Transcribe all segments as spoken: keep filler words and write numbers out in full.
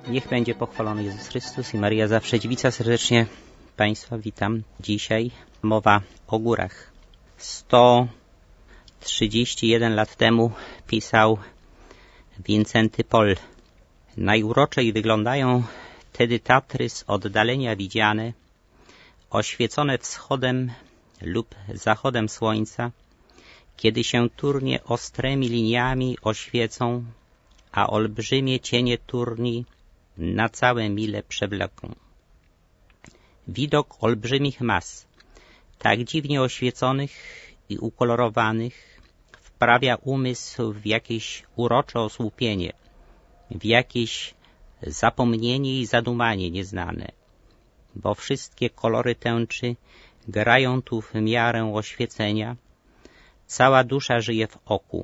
Niech będzie pochwalony Jezus Chrystus i Maria zawsze dziewica. Serdecznie Państwa witam. Dzisiaj mowa o górach. sto trzydzieści jeden lat temu pisał Wincenty Pol. Najuroczej wyglądają tedy Tatry z oddalenia widziane, oświecone wschodem lub zachodem słońca, kiedy się turnie ostrymi liniami oświecą, a olbrzymie cienie turni na całe mile przewleką. Widok olbrzymich mas, tak dziwnie oświeconych i ukolorowanych, wprawia umysł w jakieś urocze osłupienie, w jakieś zapomnienie i zadumanie nieznane, bo wszystkie kolory tęczy grają tu w miarę oświecenia, cała dusza żyje w oku,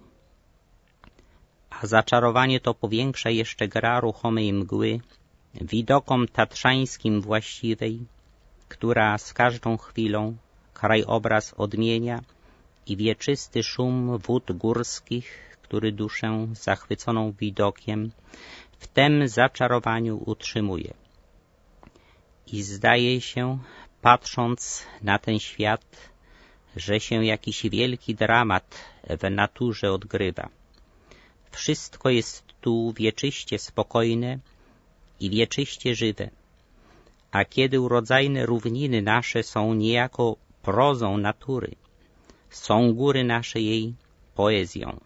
a zaczarowanie to powiększa jeszcze gra ruchomej mgły, widokom tatrzańskim właściwej, która z każdą chwilą krajobraz odmienia i wieczysty szum wód górskich, który duszę zachwyconą widokiem w tem zaczarowaniu utrzymuje. I zdaje się, patrząc na ten świat, że się jakiś wielki dramat w naturze odgrywa. Wszystko jest tu wieczyście spokojne i wieczyście żywe, a kiedy urodzajne równiny nasze są niejako prozą natury, są góry nasze jej poezją.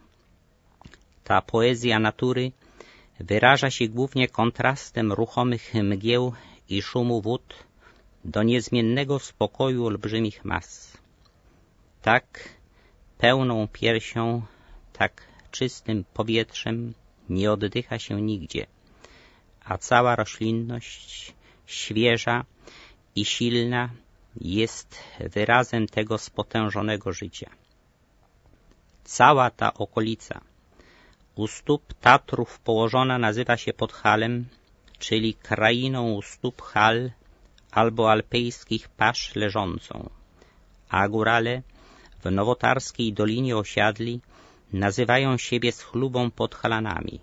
Ta poezja natury wyraża się głównie kontrastem ruchomych mgieł i szumu wód do niezmiennego spokoju olbrzymich mas. Tak pełną piersią, tak czystym powietrzem nie oddycha się nigdzie, a cała roślinność świeża i silna jest wyrazem tego spotężonego życia. Cała ta okolica u stóp Tatrów położona nazywa się Podhalem, czyli krainą u stóp Hal albo alpejskich pasz leżącą, a górale w nowotarskiej dolinie osiadli nazywają siebie z chlubą Podhalanami.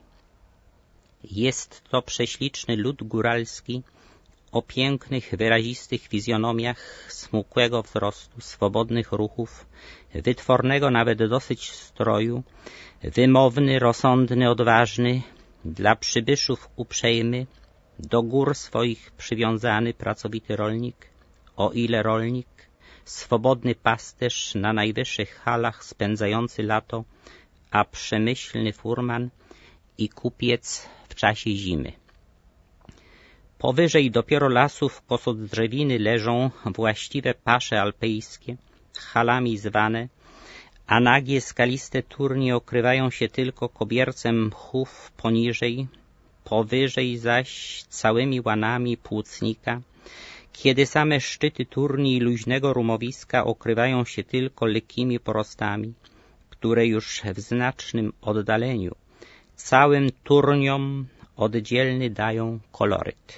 Jest to prześliczny lud góralski o pięknych, wyrazistych fizjonomiach, smukłego wzrostu, swobodnych ruchów, wytwornego nawet dosyć stroju, wymowny, rozsądny, odważny, dla przybyszów uprzejmy, do gór swoich przywiązany, pracowity rolnik, o ile rolnik, swobodny pasterz na najwyższych halach spędzający lato, a przemyślny furman i kupiec w czasie zimy. Powyżej dopiero lasów kosodrzewiny leżą właściwe pasze alpejskie, halami zwane, a nagie skaliste turnie okrywają się tylko kobiercem mchów poniżej, powyżej zaś całymi łanami płucnika, kiedy same szczyty turni i luźnego rumowiska okrywają się tylko lekkimi porostami, które już w znacznym oddaleniu całym turniom oddzielny dają koloryt.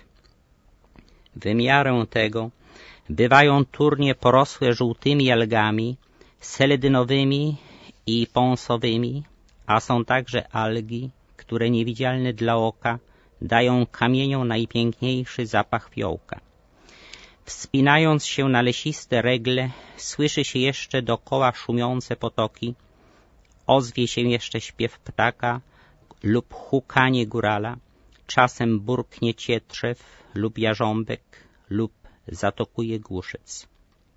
W miarę tego bywają turnie porosłe żółtymi algami, seledynowymi i pąsowymi, a są także algi, które niewidzialne dla oka dają kamieniom najpiękniejszy zapach fiołka. Wspinając się na lesiste regle, słyszy się jeszcze dokoła szumiące potoki, ozwie się jeszcze śpiew ptaka lub hukanie górala, czasem burknie cietrzew lub jarząbek lub zatokuje głuszec.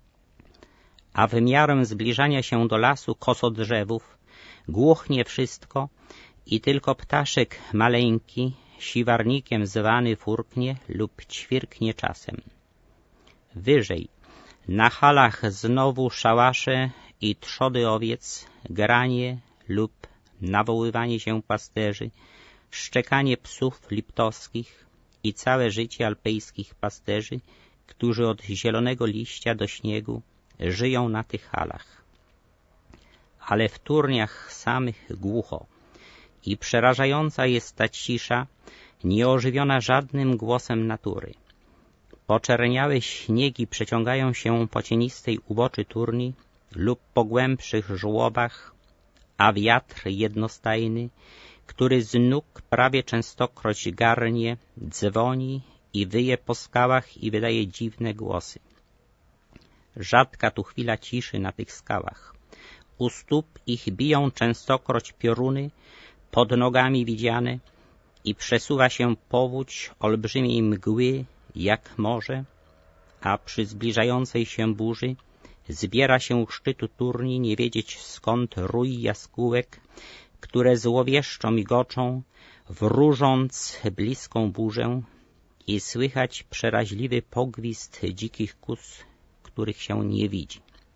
A w miarę zbliżania się do lasu kosodrzewów głuchnie wszystko i tylko ptaszek maleńki, siwarnikiem zwany, furknie lub ćwirknie czasem. Wyżej, na halach znowu szałasze i trzody owiec, granie lub nawoływanie się pasterzy, szczekanie psów liptowskich i całe życie alpejskich pasterzy, którzy od zielonego liścia do śniegu żyją na tych halach. Ale w turniach samych głucho i przerażająca jest ta cisza, nieożywiona żadnym głosem natury. Poczerniałe śniegi przeciągają się po cienistej uboczy turni lub po głębszych żłobach, a wiatr jednostajny, który z nóg prawie częstokroć garnie, dzwoni i wyje po skałach i wydaje dziwne głosy. Rzadka tu chwila ciszy na tych skałach. U stóp ich biją częstokroć pioruny, pod nogami widziane, i przesuwa się powódź olbrzymiej mgły, jak morze, a przy zbliżającej się burzy zbiera się u szczytu turni nie wiedzieć skąd rój jaskółek, które złowieszczo migoczą, wróżąc bliską burzę, i słychać przeraźliwy pogwizd dzikich kóz, których się nie widzi.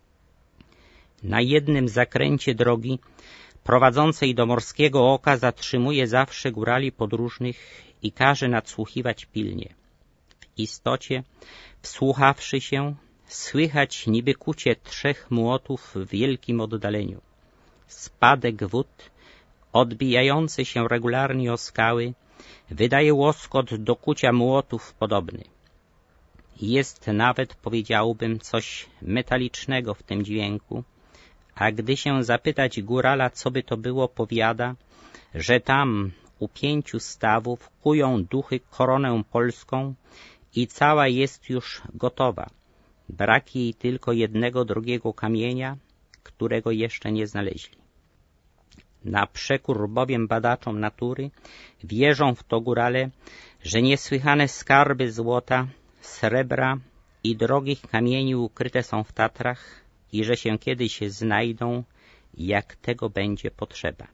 Na jednym zakręcie drogi prowadzącej do Morskiego Oka zatrzymuje zawsze górali podróżnych i każe nadsłuchiwać pilnie. W istocie, wsłuchawszy się, słychać niby kucie trzech młotów w wielkim oddaleniu. Spadek wód, odbijający się regularnie o skały, wydaje łoskot do kucia młotów podobny. Jest nawet, powiedziałbym, coś metalicznego w tym dźwięku, a gdy się zapytać górala, co by to było, powiada, że tam u pięciu stawów kują duchy koronę polską i cała jest już gotowa. Brak jej tylko jednego drugiego kamienia, którego jeszcze nie znaleźli. Na przekór bowiem badaczom natury wierzą w to górale, że niesłychane skarby złota, srebra i drogich kamieni ukryte są w Tatrach i że się kiedyś znajdą, jak tego będzie potrzeba.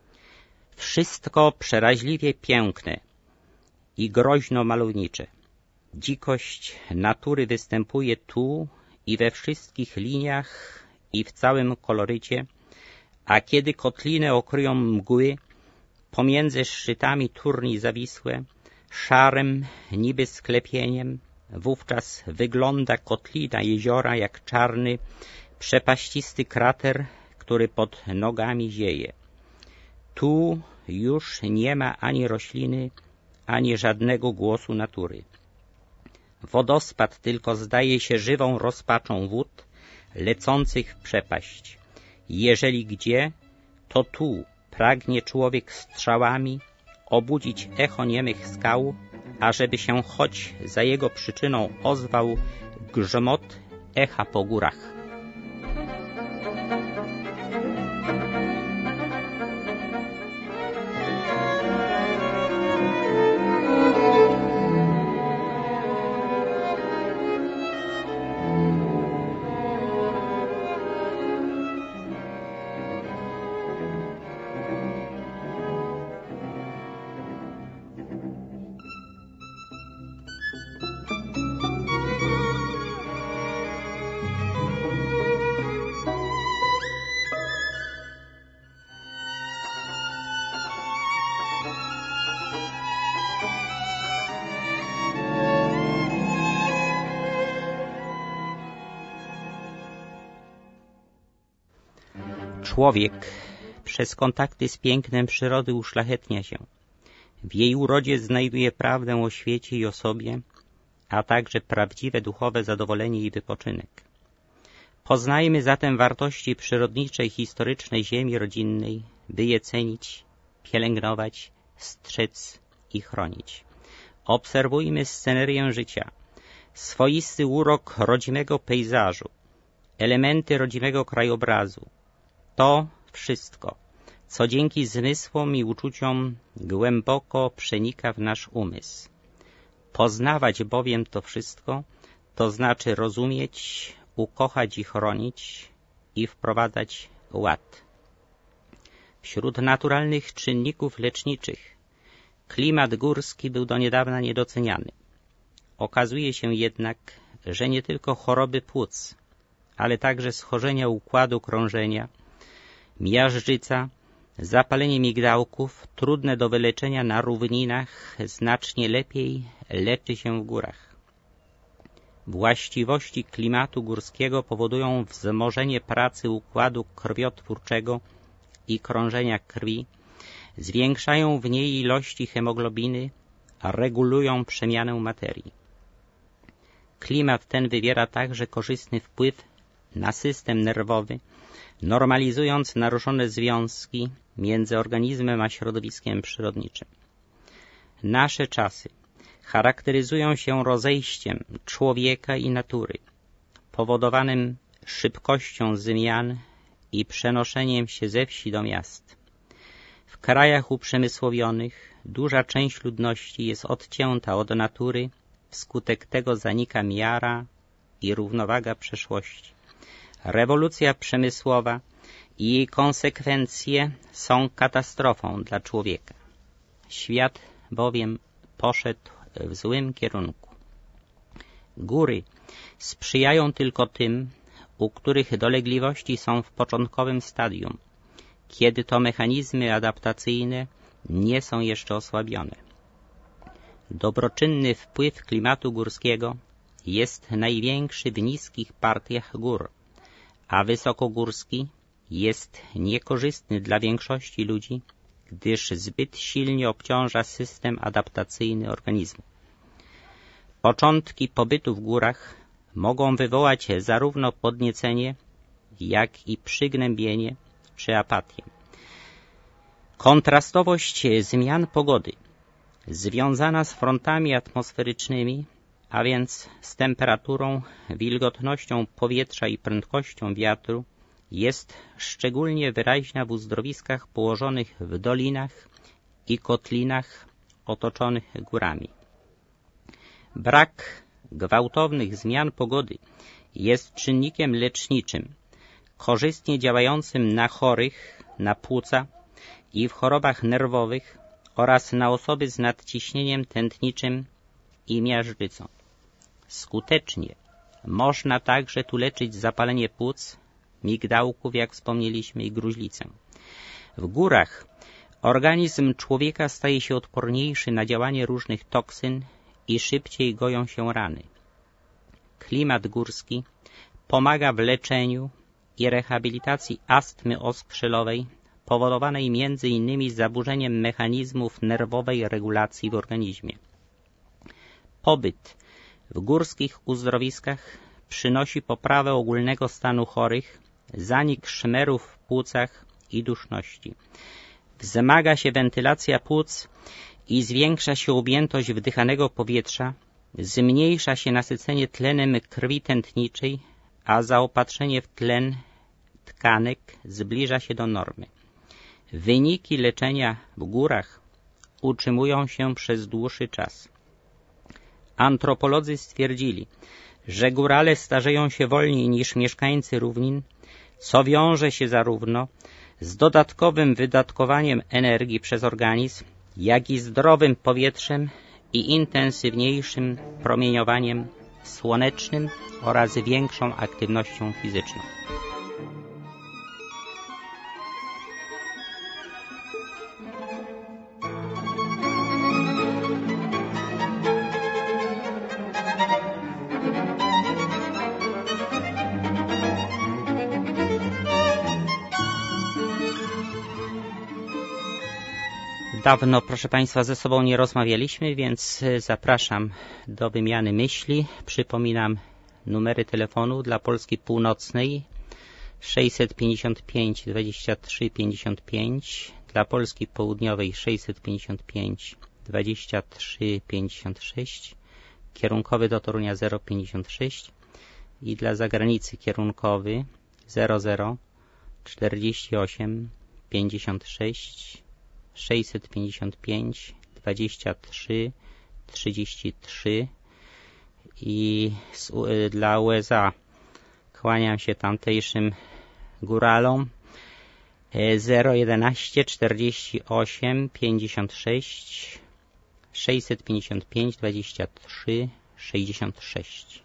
Wszystko przeraźliwie piękne i groźno malownicze. Dzikość natury występuje tu i we wszystkich liniach i w całym kolorycie, a kiedy kotliny okryją mgły, pomiędzy szczytami turni zawisłe, szarym, niby sklepieniem, wówczas wygląda kotlina jeziora jak czarny, przepaścisty krater, który pod nogami zieje. Tu już nie ma ani rośliny, ani żadnego głosu natury. Wodospad tylko zdaje się żywą rozpaczą wód, lecących w przepaść. Jeżeli gdzie, to tu pragnie człowiek strzałami obudzić echo niemych skał, ażeby się choć za jego przyczyną ozwał grzmot echa po górach. Człowiek przez kontakty z pięknem przyrody uszlachetnia się. W jej urodzie znajduje prawdę o świecie i o sobie, a także prawdziwe duchowe zadowolenie i wypoczynek. Poznajmy zatem wartości przyrodniczej, historycznej ziemi rodzinnej, by je cenić, pielęgnować, strzec i chronić. Obserwujmy scenerię życia, swoisty urok rodzimego pejzażu, elementy rodzimego krajobrazu. To wszystko, co dzięki zmysłom i uczuciom głęboko przenika w nasz umysł. Poznawać bowiem to wszystko, to znaczy rozumieć, ukochać i chronić i wprowadzać ład. Wśród naturalnych czynników leczniczych klimat górski był do niedawna niedoceniany. Okazuje się jednak, że nie tylko choroby płuc, ale także schorzenia układu krążenia, miażdżyca, zapalenie migdałków, trudne do wyleczenia na równinach, znacznie lepiej leczy się w górach. Właściwości klimatu górskiego powodują wzmożenie pracy układu krwiotwórczego i krążenia krwi, zwiększają w niej ilości hemoglobiny, a regulują przemianę materii. Klimat ten wywiera także korzystny wpływ na system nerwowy, normalizując naruszone związki między organizmem a środowiskiem przyrodniczym. Nasze czasy charakteryzują się rozejściem człowieka i natury, powodowanym szybkością zmian i przenoszeniem się ze wsi do miast. W krajach uprzemysłowionych duża część ludności jest odcięta od natury, wskutek tego zanika miara i równowaga przeszłości. Rewolucja przemysłowa i jej konsekwencje są katastrofą dla człowieka. Świat bowiem poszedł w złym kierunku. Góry sprzyjają tylko tym, u których dolegliwości są w początkowym stadium, kiedy to mechanizmy adaptacyjne nie są jeszcze osłabione. Dobroczynny wpływ klimatu górskiego jest największy w niskich partiach gór, a wysokogórski jest niekorzystny dla większości ludzi, gdyż zbyt silnie obciąża system adaptacyjny organizmu. Początki pobytu w górach mogą wywołać zarówno podniecenie, jak i przygnębienie czy apatię. Kontrastowość zmian pogody związana z frontami atmosferycznymi, a więc z temperaturą, wilgotnością powietrza i prędkością wiatru, jest szczególnie wyraźna w uzdrowiskach położonych w dolinach i kotlinach otoczonych górami. Brak gwałtownych zmian pogody jest czynnikiem leczniczym, korzystnie działającym na chorych, na płuca i w chorobach nerwowych oraz na osoby z nadciśnieniem tętniczym i miażdżycą. Skutecznie można także tu leczyć zapalenie płuc, migdałków, jak wspomnieliśmy, i gruźlicę. W górach organizm człowieka staje się odporniejszy na działanie różnych toksyn i szybciej goją się rany. Klimat górski pomaga w leczeniu i rehabilitacji astmy oskrzelowej, powodowanej między innymi zaburzeniem mechanizmów nerwowej regulacji w organizmie. Pobyt w górskich uzdrowiskach przynosi poprawę ogólnego stanu chorych, zanik szmerów w płucach i duszności. Wzmaga się wentylacja płuc i zwiększa się objętość wdychanego powietrza, zmniejsza się nasycenie tlenem krwi tętniczej, a zaopatrzenie w tlen tkanek zbliża się do normy. Wyniki leczenia w górach utrzymują się przez dłuższy czas. Antropolodzy stwierdzili, że górale starzeją się wolniej niż mieszkańcy równin, co wiąże się zarówno z dodatkowym wydatkowaniem energii przez organizm, jak i zdrowym powietrzem i intensywniejszym promieniowaniem słonecznym oraz większą aktywnością fizyczną. Dawno, proszę Państwa, ze sobą nie rozmawialiśmy, więc zapraszam do wymiany myśli. Przypominam numery telefonu dla Polski Północnej sześćset pięćdziesiąt pięć dwadzieścia trzy pięćdziesiąt pięć, dla Polski Południowej sześćset pięćdziesiąt pięć dwadzieścia trzy pięćdziesiąt sześć, kierunkowy do Torunia zero pięćdziesiąt sześć i dla zagranicy kierunkowy zero zero czterdzieści osiem pięćdziesiąt sześć sześćset pięćdziesiąt pięć dwadzieścia trzy trzydzieści trzy i z, dla U S A kłaniam się tamtejszym góralom zero jedenaście czterdzieści osiem pięćdziesiąt sześć sześćset pięćdziesiąt pięć dwadzieścia trzy sześćdziesiąt sześć.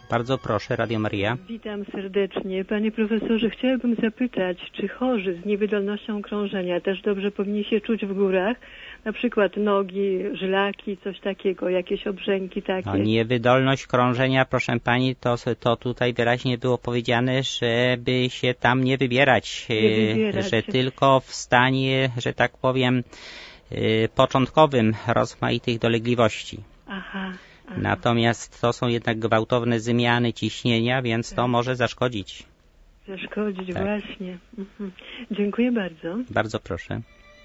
Bardzo proszę, Radio Maria. Witam serdecznie. Panie profesorze, chciałabym zapytać, czy chorzy z niewydolnością krążenia też dobrze powinni się czuć w górach? Na przykład nogi, żylaki, coś takiego, jakieś obrzęki takie. No, niewydolność krążenia, proszę pani, to, to tutaj wyraźnie było powiedziane, żeby się tam nie wybierać, nie wybierać. że tylko w stanie, że tak powiem, początkowym rozmaitych dolegliwości. Aha. Aha. Natomiast to są jednak gwałtowne zmiany ciśnienia, więc to tak. może zaszkodzić. Zaszkodzić, tak. właśnie. Mhm. Dziękuję bardzo. Bardzo proszę.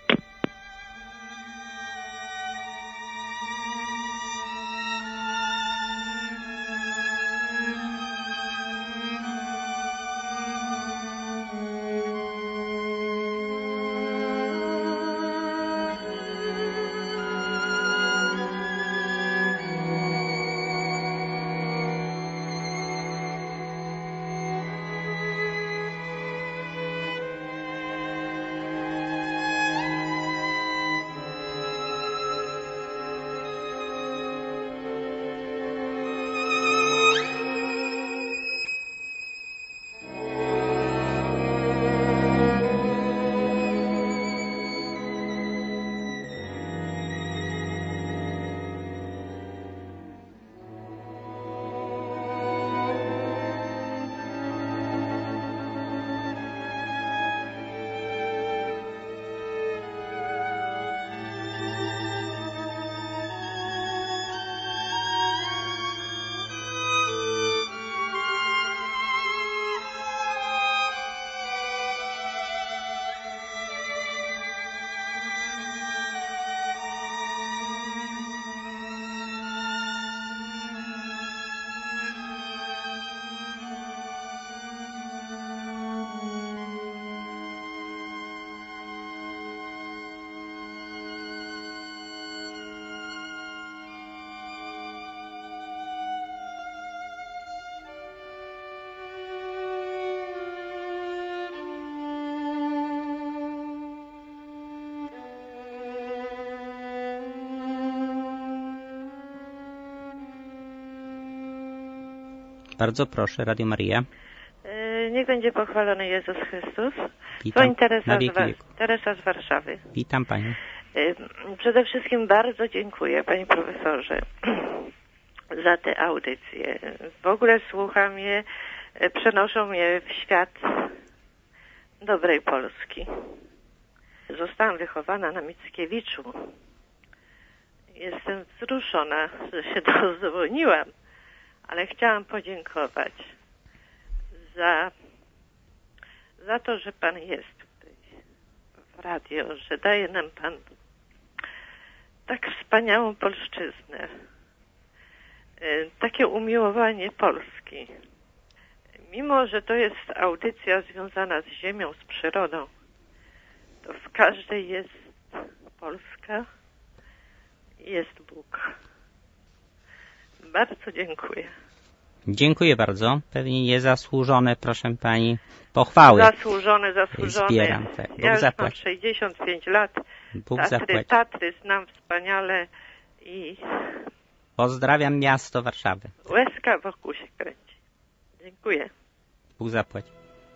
Bardzo proszę, Radio Maria. Niech będzie pochwalony Jezus Chrystus. Witam. Teresa, z Teresa z Warszawy. Witam Panią. Przede wszystkim bardzo dziękuję, Panie Profesorze, za te audycje. W ogóle słucham je, przenoszą mnie w świat dobrej Polski. Zostałam wychowana na Mickiewiczu. Jestem wzruszona, że się dodzwoniłam, ale chciałam podziękować za, za to, że Pan jest tutaj w radio, że daje nam Pan tak wspaniałą polszczyznę, takie umiłowanie Polski. Mimo że to jest audycja związana z ziemią, z przyrodą, to w każdej jest Polska i jest Bóg. Bardzo dziękuję. Dziękuję bardzo. Pewnie niezasłużone, proszę Pani, pochwały. Zasłużone, zasłużone. Zbieram, tak. Bóg ja już zapłać. mam sześćdziesiąt pięć lat. Bóg Tatry, zapłać. Tatry znam wspaniale i Pozdrawiam miasto Warszawy. łezka wokół się kręci. Dziękuję. Bóg zapłać.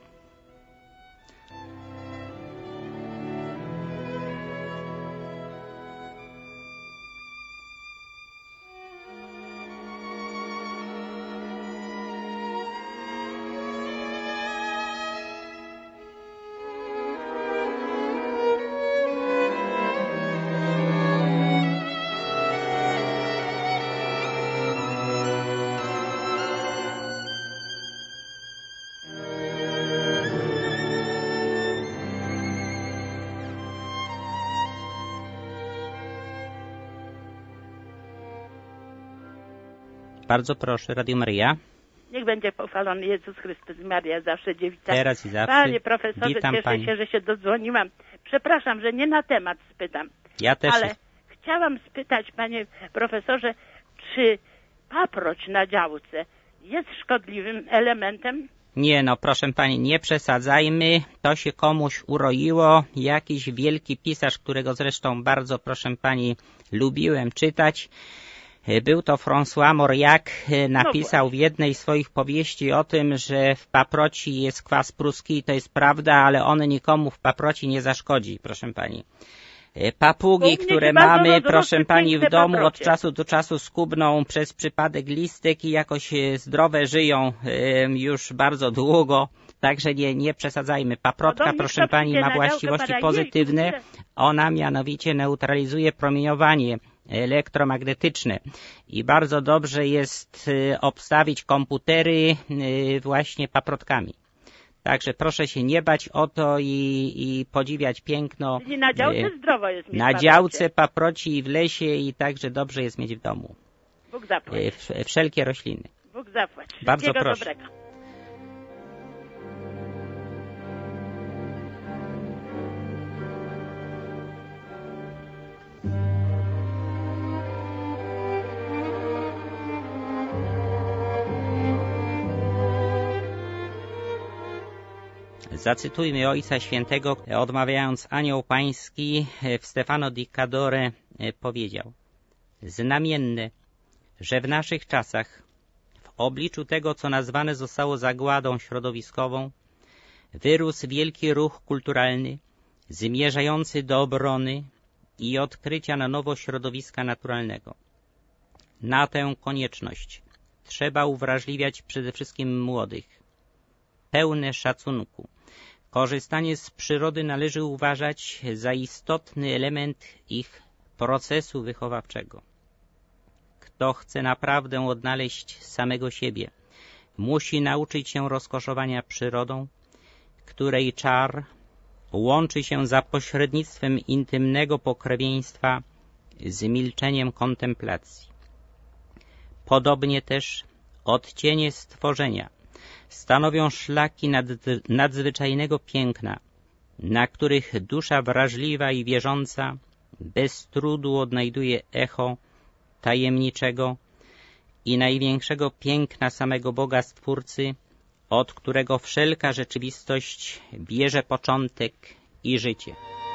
Bardzo proszę, Radio Maria. Niech będzie pochwalony Jezus Chrystus, Maria, zawsze dziewica. Teraz i zawsze. Panie profesorze, Witam cieszę pani. się, że się dodzwoniłam. Przepraszam, że nie na temat spytam. Ja też. Ale chciałam spytać, panie profesorze, czy paproć na działce jest szkodliwym elementem? Nie no, proszę pani, nie przesadzajmy. To się komuś uroiło. Jakiś wielki pisarz, którego zresztą bardzo, proszę pani, lubiłem czytać, Był to François Mauriac, napisał w jednej z swoich powieści o tym, że w paproci jest kwas pruski i to jest prawda, ale on nikomu w paproci nie zaszkodzi, proszę pani. Papugi, które mamy, proszę pani, w domu paprocie. Od czasu do czasu skubną przez przypadek listek i jakoś zdrowe żyją już bardzo długo. Także nie, nie przesadzajmy. Paprotka, proszę pani, ma właściwości pozytywne. Ona mianowicie neutralizuje promieniowanie elektromagnetyczne i bardzo dobrze jest obstawić komputery właśnie paprotkami. Także proszę się nie bać o to i, i podziwiać piękno. Czyli na działce zdrowo jest mieć Na działce, paproci i w lesie i także dobrze jest mieć w domu. Bóg zapłać. Wszelkie rośliny. Bóg zapłać. Bardzo proszę. Dobrego. Zacytujmy Ojca Świętego, odmawiając Anioł Pański, w Stefano di Cadore powiedział: znamienne, że w naszych czasach, w obliczu tego, co nazwane zostało zagładą środowiskową, wyrósł wielki ruch kulturalny, zmierzający do obrony i odkrycia na nowo środowiska naturalnego. Na tę konieczność trzeba uwrażliwiać przede wszystkim młodych. Pełne szacunku. Korzystanie z przyrody należy uważać za istotny element ich procesu wychowawczego. Kto chce naprawdę odnaleźć samego siebie, musi nauczyć się rozkoszowania przyrodą, której czar łączy się za pośrednictwem intymnego pokrewieństwa z milczeniem kontemplacji. Podobnie też odcienie stworzenia stanowią szlaki nad, nadzwyczajnego piękna, na których dusza wrażliwa i wierząca bez trudu odnajduje echo tajemniczego i największego piękna samego Boga Stwórcy, od którego wszelka rzeczywistość bierze początek i życie.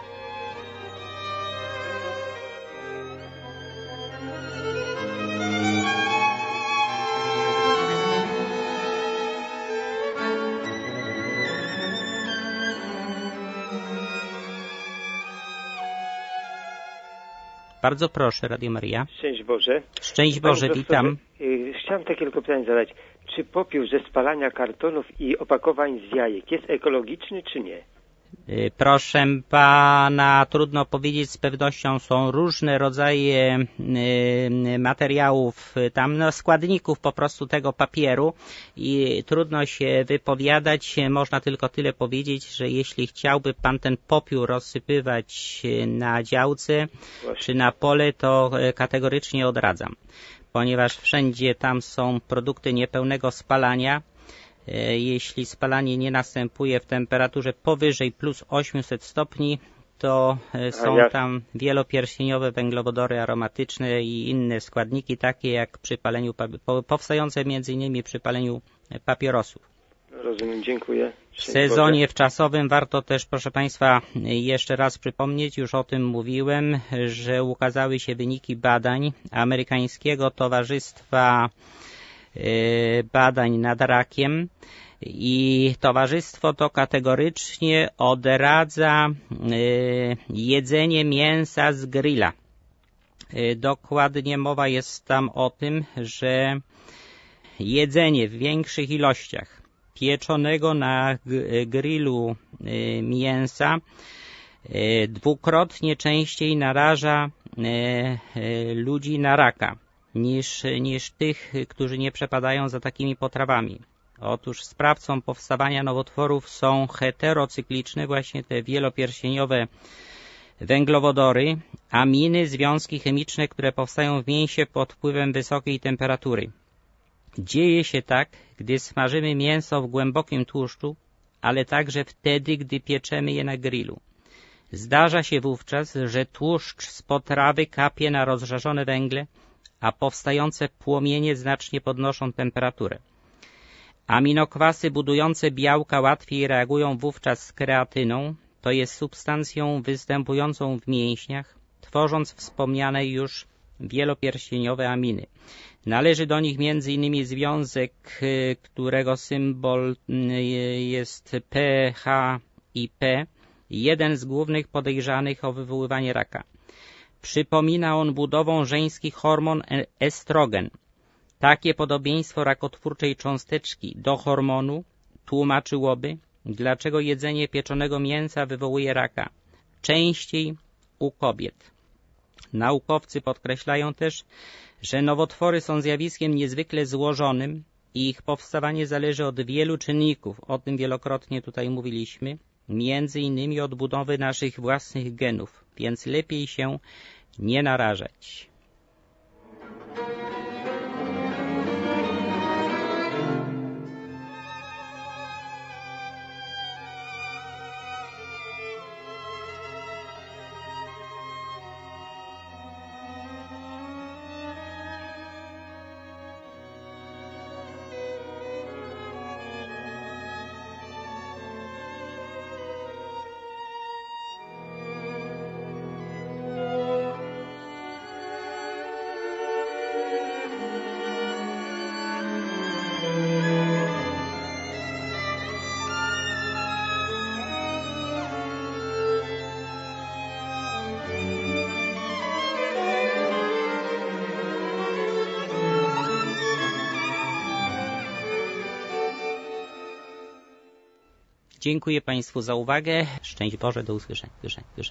Bardzo proszę, Radio Maria. Szczęść Boże. Szczęść Boże, witam. Chciałem takie tylko pytanie zadać. Czy popiół ze spalania kartonów i opakowań z jajek jest ekologiczny, czy nie? Proszę pana, trudno powiedzieć z pewnością. Są różne rodzaje materiałów, tam no, składników po prostu tego papieru i trudno się wypowiadać. Można tylko tyle powiedzieć, że jeśli chciałby pan ten popiół rozsypywać na działce Właśnie. czy na pole, to kategorycznie odradzam, ponieważ wszędzie tam są produkty niepełnego spalania. Jeśli spalanie nie następuje w temperaturze powyżej plus osiemset stopni, to są tam wielopierścieniowe węglowodory aromatyczne i inne składniki, takie jak przy paleniu, powstające między innymi przy paleniu papierosów. Rozumiem, dziękuję. W sezonie wczasowym warto też, proszę Państwa, jeszcze raz przypomnieć, już o tym mówiłem, że ukazały się wyniki badań Amerykańskiego Towarzystwa Badań nad Rakiem i towarzystwo to kategorycznie odradza jedzenie mięsa z grilla. Dokładnie mowa jest tam o tym, że jedzenie w większych ilościach pieczonego na grillu mięsa dwukrotnie częściej naraża ludzi na raka niż, niż tych, którzy nie przepadają za takimi potrawami. Otóż sprawcą powstawania nowotworów są heterocykliczne, właśnie te wielopierścieniowe węglowodory, aminy, związki chemiczne, które powstają w mięsie pod wpływem wysokiej temperatury. Dzieje się tak, gdy smażymy mięso w głębokim tłuszczu, ale także wtedy, gdy pieczemy je na grillu. Zdarza się wówczas, że tłuszcz z potrawy kapie na rozżarzone węgle, a powstające płomienie znacznie podnoszą temperaturę. Aminokwasy budujące białka łatwiej reagują wówczas z kreatyną, to jest substancją występującą w mięśniach, tworząc wspomniane już wielopierścieniowe aminy. Należy do nich między innymi związek, którego symbol jest P, H i P, jeden z głównych podejrzanych o wywoływanie raka. Przypomina on budową żeński hormon estrogen. Takie podobieństwo rakotwórczej cząsteczki do hormonu tłumaczyłoby, dlaczego jedzenie pieczonego mięsa wywołuje raka, częściej u kobiet. Naukowcy podkreślają też, że nowotwory są zjawiskiem niezwykle złożonym i ich powstawanie zależy od wielu czynników, o tym wielokrotnie tutaj mówiliśmy, między innymi od budowy naszych własnych genów, więc lepiej się nie narażać. Dziękuję Państwu za uwagę. Szczęść Boże, do usłyszenia.